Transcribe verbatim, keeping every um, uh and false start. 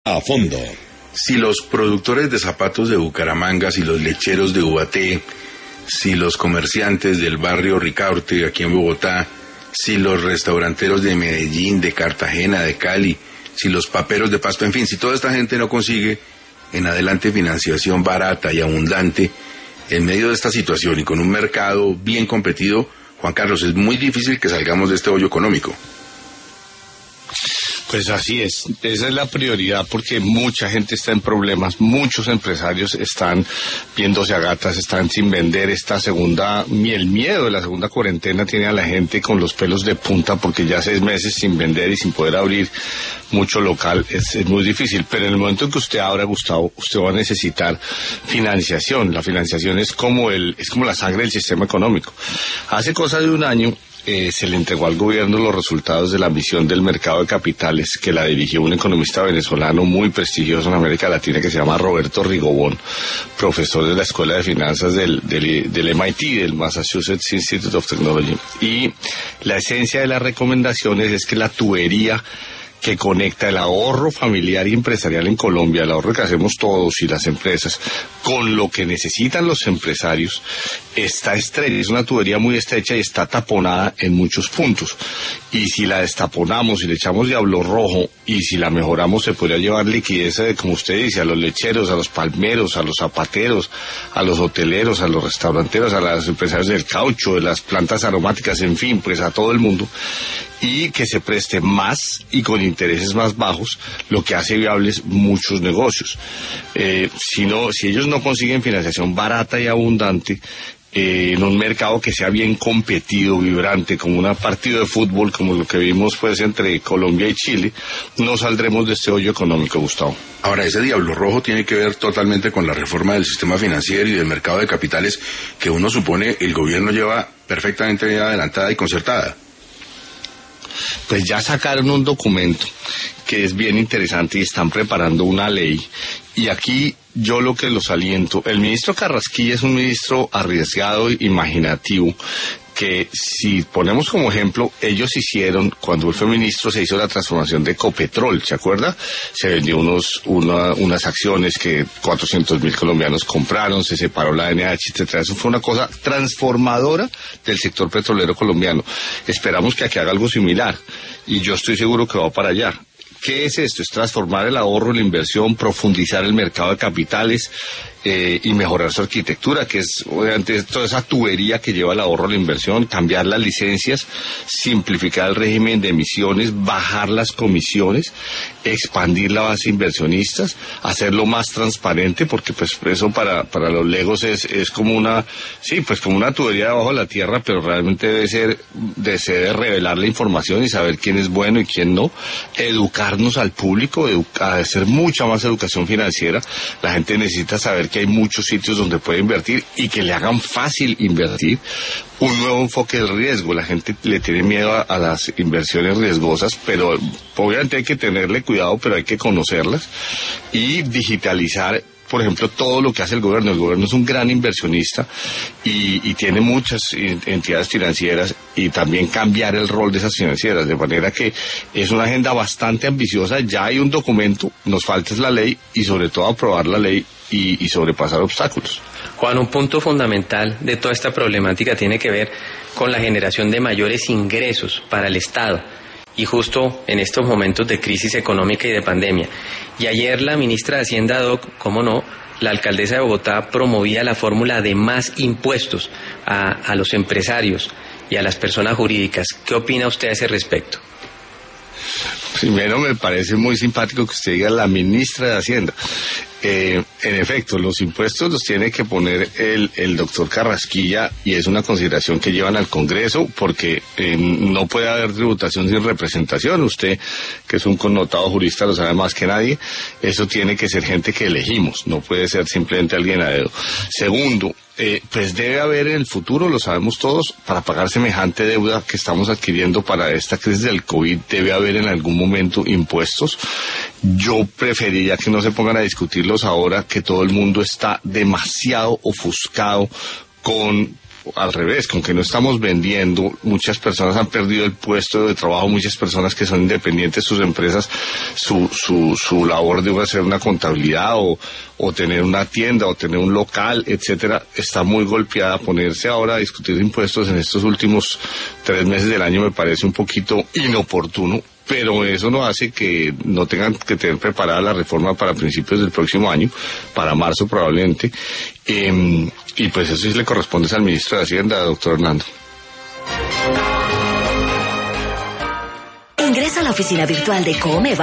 A fondo. Si los productores de zapatos de Bucaramanga, si los lecheros de Ubaté, si los comerciantes del barrio Ricaurte aquí en Bogotá, si los restauranteros de Medellín, de Cartagena, de Cali, si los paperos de Pasto, en fin, si toda esta gente no consigue en adelante financiación barata y abundante en medio de esta situación y con un mercado bien competido, Juan Carlos, es muy difícil que salgamos de este hoyo económico. Pues así es, esa es la prioridad porque mucha gente está en problemas, muchos empresarios están viéndose a gatas, están sin vender. Esta segunda, el miedo de la segunda cuarentena tiene a la gente con los pelos de punta porque ya seis meses sin vender y sin poder abrir mucho local es, es muy difícil, pero en el momento en que usted abra, Gustavo, usted va a necesitar financiación. La financiación es como el, es como la sangre del sistema económico. Hace cosa de un año Eh, se le entregó al gobierno los resultados de la misión del mercado de capitales que la dirigió un economista venezolano muy prestigioso en América Latina que se llama Roberto Rigobón, profesor de la Escuela de Finanzas del, del, del M I T, del Massachusetts Institute of Technology. Y la esencia de las recomendaciones es que la tubería que conecta el ahorro familiar y empresarial en Colombia, el ahorro que hacemos todos y las empresas, con lo que necesitan los empresarios, está estrecha, es una tubería muy estrecha y está taponada en muchos puntos. Y si la destaponamos y le echamos diablo rojo, y si la mejoramos, se podría llevar liquidez, eh, como usted dice, a los lecheros, a los palmeros, a los zapateros, a los hoteleros, a los restauranteros, a los empresarios del caucho, de las plantas aromáticas, en fin, pues a todo el mundo, y que se preste más y con intereses más bajos, lo que hace viables muchos negocios. Eh, si no, si ellos no consiguen financiación barata y abundante, Eh, en un mercado que sea bien competido, vibrante, como un partido de fútbol, como lo que vimos pues entre Colombia y Chile, no saldremos de este hoyo económico, Gustavo. Ahora, ese diablo rojo tiene que ver totalmente con la reforma del sistema financiero y del mercado de capitales que uno supone el gobierno lleva perfectamente adelantada y concertada. Pues ya sacaron un documento que es bien interesante y están preparando una ley. Y aquí yo lo que los aliento, el ministro Carrasquilla es un ministro arriesgado e imaginativo, que si ponemos como ejemplo, ellos hicieron, cuando él fue ministro, se hizo la transformación de Ecopetrol, ¿se acuerda? Se vendió unos, una, unas acciones que cuatrocientos mil colombianos compraron, se separó la N H, etcétera. Eso fue una cosa transformadora del sector petrolero colombiano. Esperamos que aquí haga algo similar, y yo estoy seguro que va para allá. ¿Qué es esto? Es transformar el ahorro, la inversión, profundizar el mercado de capitales eh, y mejorar su arquitectura, que es obviamente toda esa tubería que lleva el ahorro, la inversión, cambiar las licencias, simplificar el régimen de emisiones, bajar las comisiones, expandir la base de inversionistas, hacerlo más transparente, porque pues eso para para los legos es es como una, sí, pues como una tubería debajo de la tierra, pero realmente debe ser, debe ser revelar la información y saber quién es bueno y quién no, educar al público, educar, hacer mucha más educación financiera. La gente necesita saber que hay muchos sitios donde puede invertir y que le hagan fácil invertir. Un nuevo enfoque del riesgo. La gente le tiene miedo a, a las inversiones riesgosas, pero obviamente hay que tenerle cuidado, pero hay que conocerlas y digitalizar, por ejemplo, todo lo que hace el gobierno. El gobierno es un gran inversionista y, y tiene muchas entidades financieras, y también cambiar el rol de esas financieras, de manera que es una agenda bastante ambiciosa. Ya hay un documento, nos falta es la ley y sobre todo aprobar la ley y, y sobrepasar obstáculos. Juan, un punto fundamental de toda esta problemática tiene que ver con la generación de mayores ingresos para el Estado, y justo en estos momentos de crisis económica y de pandemia. Y ayer la ministra de Hacienda, Doc, cómo no, la alcaldesa de Bogotá promovía la fórmula de más impuestos a, a los empresarios y a las personas jurídicas. ¿Qué opina usted a ese respecto? Primero, me parece muy simpático que usted diga la ministra de Hacienda. Eh, en efecto, los impuestos los tiene que poner el, el doctor Carrasquilla, y es una consideración que llevan al Congreso, porque eh, no puede haber tributación sin representación. Usted, que es un connotado jurista, lo sabe más que nadie. Eso tiene que ser gente que elegimos, no puede ser simplemente alguien a dedo. Segundo, Eh, pues debe haber en el futuro, lo sabemos todos, para pagar semejante deuda que estamos adquiriendo para esta crisis del COVID, debe haber en algún momento impuestos. Yo preferiría que no se pongan a discutirlos ahora, que todo el mundo está demasiado ofuscado con al revés, con que no estamos vendiendo, muchas personas han perdido el puesto de trabajo, muchas personas que son independientes, sus empresas, su su su labor de hacer una contabilidad o, o tener una tienda o tener un local, etcétera, está muy golpeada. Ponerse ahora a discutir impuestos en estos últimos tres meses del año me parece un poquito inoportuno, pero eso no hace que no tengan que tener preparada la reforma para principios del próximo año, para marzo probablemente, eh, y pues eso sí le corresponde al ministro de Hacienda, doctor Hernando. Ingresa a la oficina virtual de Comeva